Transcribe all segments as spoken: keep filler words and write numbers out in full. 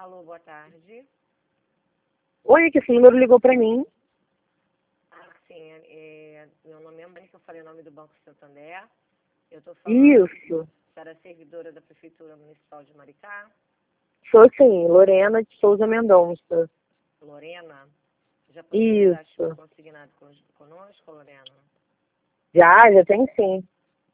Alô, boa tarde. Oi, que esse número ligou pra mim. Ah, sim, é, meu nome é Mônica, eu falei o nome do Banco Santander. Eu estou falando, Isso. para a servidora da Prefeitura Municipal de Maricá. Sou sim, Lorena de Souza Mendonça. Lorena, já Isso. possui consignado conosco, Lorena? Já, já tem sim.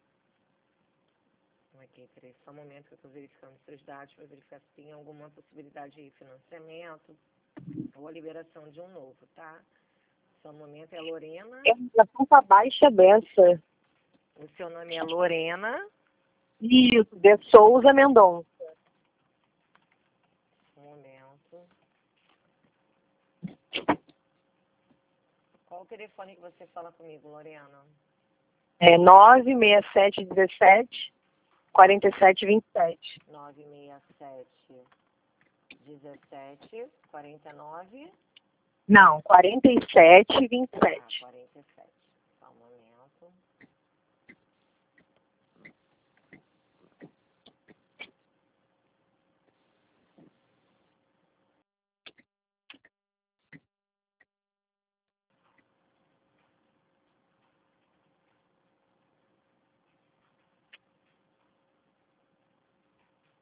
Aqui, peraí, só um momento que eu estou verificando os seus dados para verificar se tem alguma possibilidade de financiamento ou a liberação de um novo, tá? Só um momento, é Lorena. É da Ponta Baixa dessa. O seu nome é Lorena. Isso, de Souza Mendonça. Um momento. Qual o telefone que você fala comigo, Lorena? É nove seis sete um sete, quatro sete dois sete. nove seis sete, dezessete, quarenta e nove. Não, quarenta e sete vinte e Ah, sete.